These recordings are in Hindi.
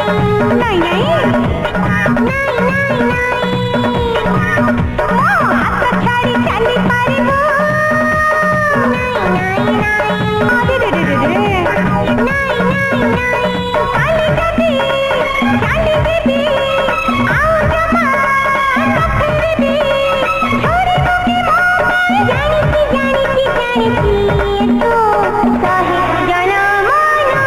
नहीं नहीं नहीं नहीं नहीं हाथ छाड़ी चली पारिबो नहीं नहीं नहीं रे रे रे रे नहीं नहीं नहीं काली देवी आओ जमा सफर भी छोड़ी मुकी मोर जानी थी तो कहे जना माना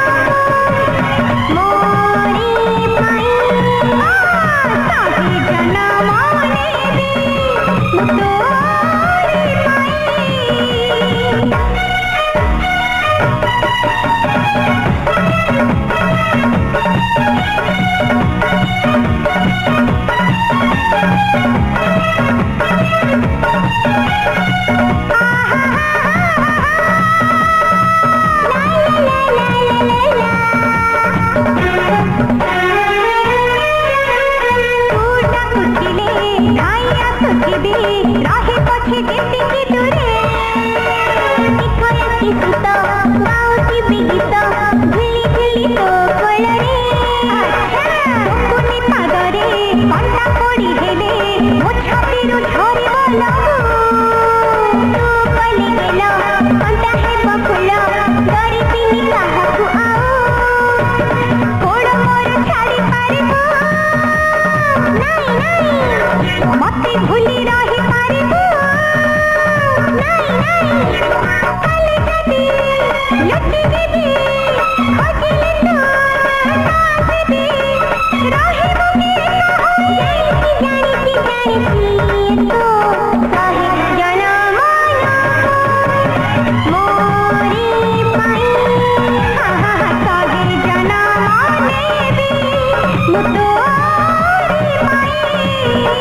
मोरी पाई कहे जना माने भी मुतोरी पाई राहे पछे देती की दूरे इकोया की सुता गाँव की बिगीता झिली झिली तो कोलरे कुनी पादरे कंटा कोड़ी हेले मोछा पिरु झोरी बोलाबू तू कली गेला कंटा है बकुला डरी पिनी काहाकू आओ कोड़ मोर छाड़ी पारिबो नहीं नहीं मते भूली रही पारिबो नहीं नहीं काले जदी लुटी देवी खोजिले तो साथ दे रहे मुके जानी थी तो कहे जना माना मोरी पाई कहे जना माने भी मुतोरी पाई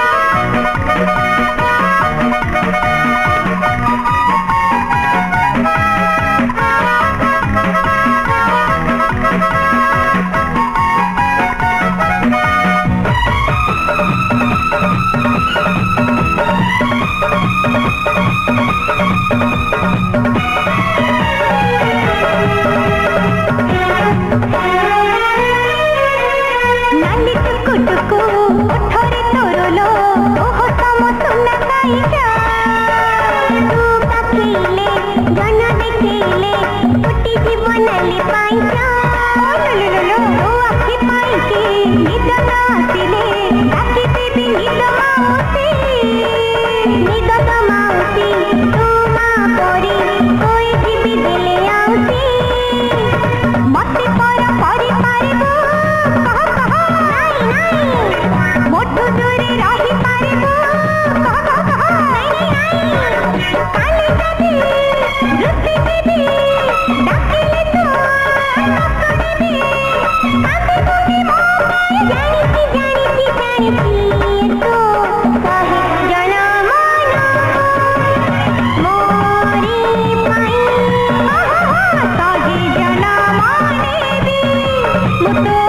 टुकु उठरे तोरलो ओह सम सुना काईचा तू काखिले जन देखिले फुटी जीवनली पाईचा लो लो लो लो आखि पाईके निद न आसिले डाकी देवी निद माउसी तू माँ परी कोई जीवी दिले आउसी मते पर परी पारिबो मोटू दूरे रही पारिबो नहीं नहीं काली जदी रुती देवी डाकिले तो नकड़ी भी कांदे मुकी मोर जानी थी तो कहे जना माना मोरी पाई कहे जना माने भी मुतो